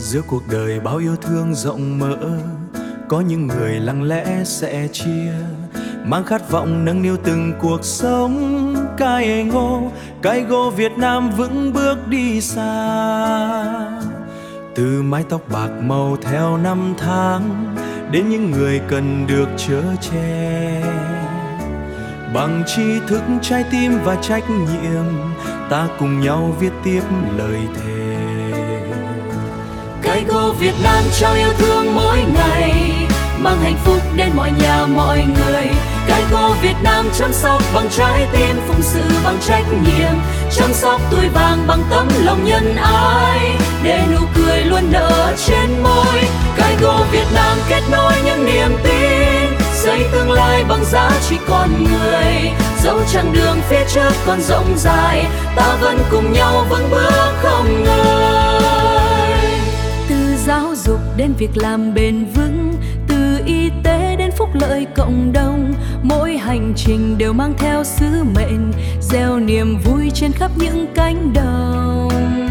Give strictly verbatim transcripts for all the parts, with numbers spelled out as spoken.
Giữa cuộc đời bao yêu thương rộng mở, có những người lặng lẽ sẽ chia, mang khát vọng nâng niu từng cuộc sống. Cài ngô, cài gô Việt Nam vững bước đi xa, từ mái tóc bạc màu theo năm tháng đến những người cần được chở che. Bằng tri thức, trái tim và trách nhiệm, ta cùng nhau viết tiếp lời thề. Cài gô Việt Nam trao yêu thương mỗi ngày, mang hạnh phúc đến mọi nhà mọi người. Cài gô Việt Nam chăm sóc bằng trái tim, phụng sự bằng trách nhiệm, chăm sóc tuổi vàng bằng tấm lòng nhân ái, để nụ cười luôn nở trên môi. Cài gô Việt Nam kết nối những niềm tin, xây tương lai bằng giá trị con người. Dẫu chặng đường phía trước còn rộng dài, ta vẫn cùng nhau vững bước không ngơi. Từ giáo dục đến việc làm bền vững, từ y tế đến phúc lợi cộng đồng, mỗi hành trình đều mang theo sứ mệnh, gieo niềm vui trên khắp những cánh đồng.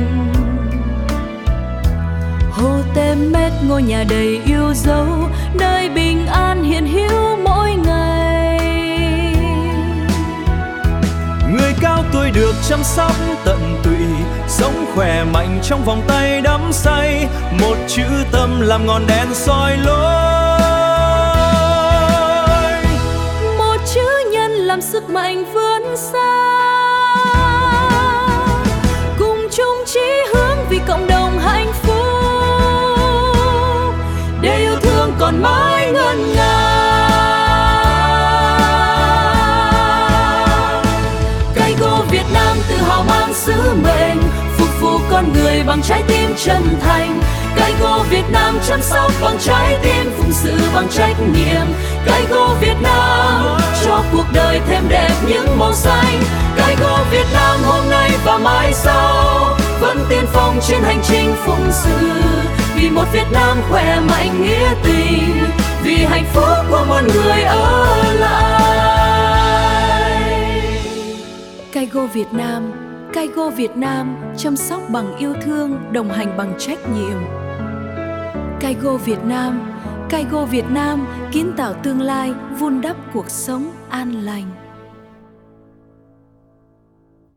Hồ Tém Mét, ngôi nhà đầy yêu dấu, nơi bình an hiện hữu mỗi ngày. Người cao tuổi được chăm sóc tận tụy, sống khỏe mạnh trong vòng tay đắm say, một chữ tâm làm ngọn đèn soi lối, một chữ nhân làm sức mạnh vươn xa, cùng chung chí hướng vì cộng đồng hạnh phúc, để yêu thương còn mãi ngân nga. Cài gô Việt Nam tự hào mang sứ mệnh, phục vụ con người bằng trái tim chân thành. Cài gô Việt Nam chăm sóc bằng trái tim, phụng sự bằng trách nhiệm. Cài gô Việt Nam cho cuộc đời thêm đẹp những màu xanh. Cài gô Việt Nam hôm nay và mai sau vẫn tiên phong trên hành trình phụng sự, vì một Việt Nam khỏe mạnh nghĩa tình, vì hạnh phúc của mọi người ở lại. Cài gô Việt Nam, Cài gô Việt Nam chăm sóc bằng yêu thương, đồng hành bằng trách nhiệm. Cài gô Việt Nam, Cài gô Việt Nam kiến tạo tương lai, vun đắp cuộc sống an lành.